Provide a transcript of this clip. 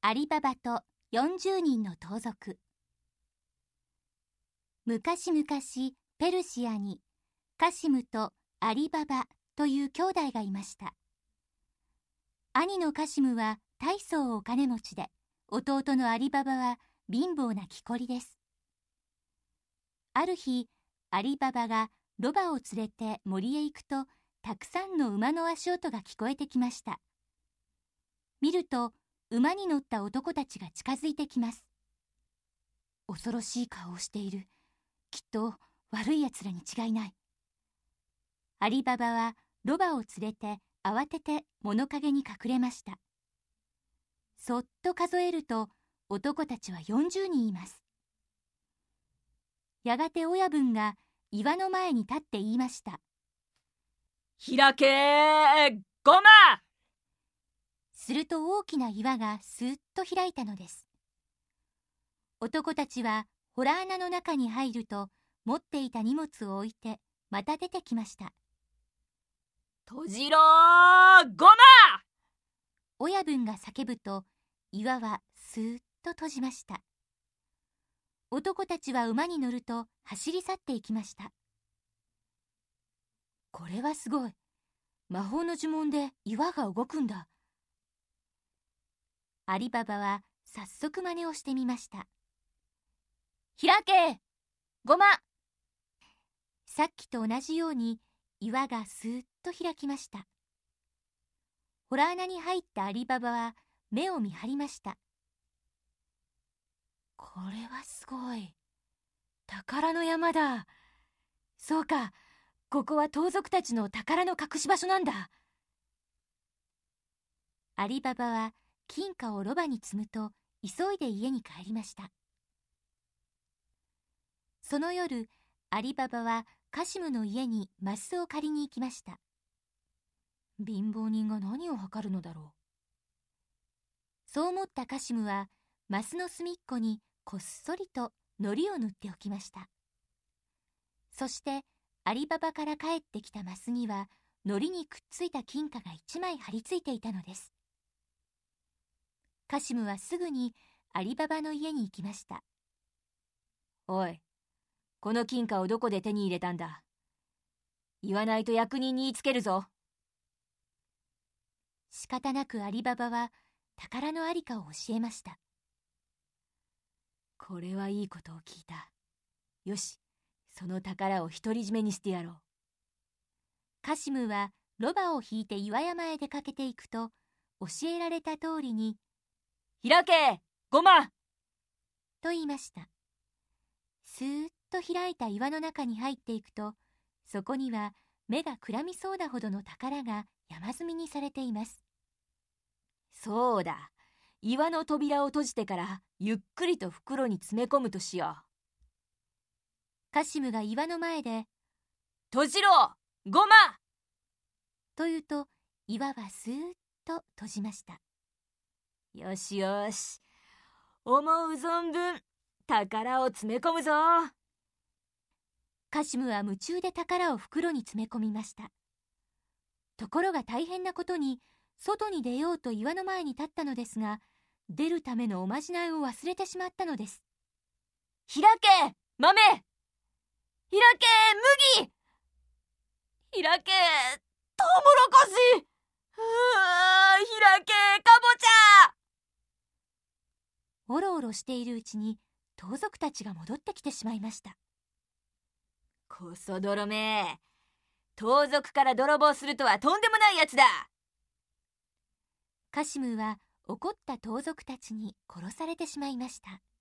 アリババと40人の盗賊。昔々ペルシアにカシムとアリババという兄弟がいました。兄のカシムは大層お金持ちで、弟のアリババは貧乏な木こりです。ある日、アリババがロバを連れて森へ行くと、たくさんの馬の足音が聞こえてきました。見ると、馬に乗った男たちが近づいてきます。恐ろしい顔をしている。きっと悪いやつらに違いない。アリババはロバを連れて慌てて物陰に隠れました。そっと数えると男たちは40人います。やがて親分が岩の前に立って言いました。 開けゴマ！ すると大きな岩がすっと開いたのです。男たちは洞穴の中に入ると、持っていた荷物を置いてまた出てきました。 閉じろゴマ！ 親分が叫ぶと、岩はすーっと閉じました。男たちは馬に乗ると走り去っていきました。これはすごい。魔法の呪文で岩が動くんだ。アリババは早速真似をしてみました。 開けゴマ！ さっきと同じように岩がすーっと開きました。洞穴に入ったアリババは目を見張りました。これはすごい。宝の山だ。そうか、ここは盗賊たちの宝の隠し場所なんだ。アリババは金貨をロバに積むと急いで家に帰りました。その夜、アリババはカシムの家にマスを借りに行きました。貧乏人が何を計るのだろう。そう思ったカシムはマスの隅っこにこっそりと糊を塗っておきました。そしてアリババから帰ってきたマスには糊にくっついた金貨が1枚貼り付いていたのです。カシムはすぐにアリババの家に行きました。 おい、この金貨をどこで手に入れたんだ？言わないと役人に言いつけるぞ。 仕方なくアリババは宝のありかを教えました。 これはいいことを聞いた。よし、その宝を独り占めにしてやろう。 カシムはロバを引いて岩山へ出かけていくと、教えられた通りに、 開けゴマ！ と言いました。すーっと開いた岩の中に入っていくと、そこには目がくらみそうなほどの宝が山積みにされています。 そうだ、岩の扉を閉じてからゆっくりと袋に詰め込むとしよう。 カシムが岩の前で、 閉じろゴマ！ と言うと、岩はすーっと閉じました。 よしよし、思う存分宝を詰め込むぞ。 カシムは夢中で宝を袋に詰め込みました。ところが大変なことに、外に出ようと岩の前に立ったのですが、出るためのおまじないを忘れてしまったのです。 開け豆！開け麦！開けトウモロコシ！開けかぼちゃ！ おろおろしているうちに盗賊たちが戻ってきてしまいました。 こそ泥め！盗賊から泥棒するとはとんでもないやつだ！ カシムは怒った盗賊たちに殺されてしまいました。